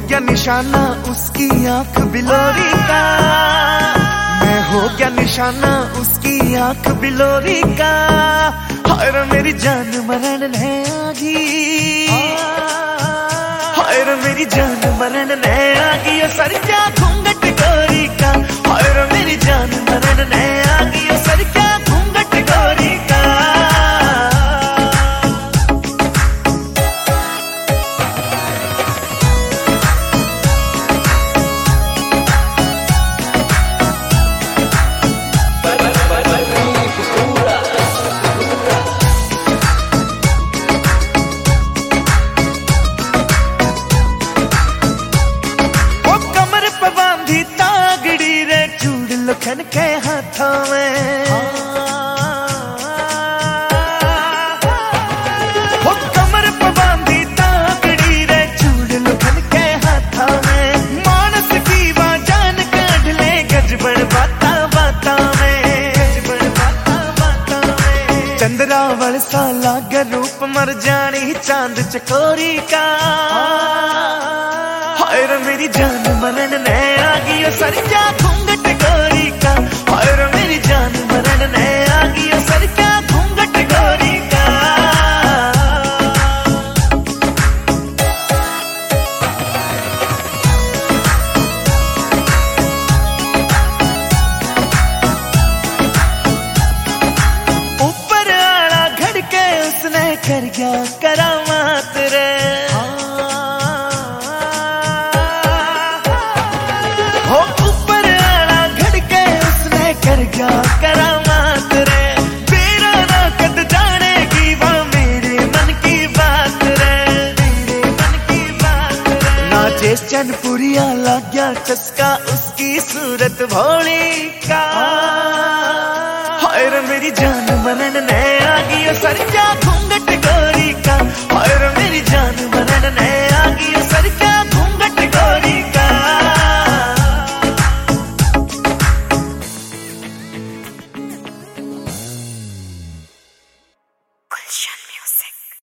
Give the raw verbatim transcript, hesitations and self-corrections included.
गया निशाना उसकी आंख बिलोरी का, मैं हो गया निशाना उसकी आंख बिलोरी का। हाय रे मेरी जान मरण ने आगी, हाय रे मेरी जान मरण ने आगी, ओ सर क्या घूंघट गोरी का। हाय रे मेरी जान मरण ने आगी, ओ सर क्या घूंघट गोरी का। लखन के हाथों में वो कमर पे बांधी ताकड़ी रे चूड़ लखन के हाथों में। मानस की जान काढ़ ले गजबड़ बाता बाता में, गजबड़ बाता बाता में। चंद्रावल सा लागे रूप मर जानी चांद चकोरी का। हाय रे मेरी जान मरण ने आगी, ओ सर क्या घूंघट गोरी का। हाय रे मेरी जान मरण ने आगी, ओ सर क्या घूंघट गोरी का। ऊपर आला घड़ के उसने कर गया करामात रे। क्या करामात रे, तेरा ना कद जानेगी वो मेरे मन की बात रे, मेरे मन की बात रे। नाचे चनपुरिया लग गया चस्का उसकी सूरत भोली का। हाय रे मेरी जान मरण ने आगी, ओ सर क्या घूंघट गोरी का। हाय रे मेरी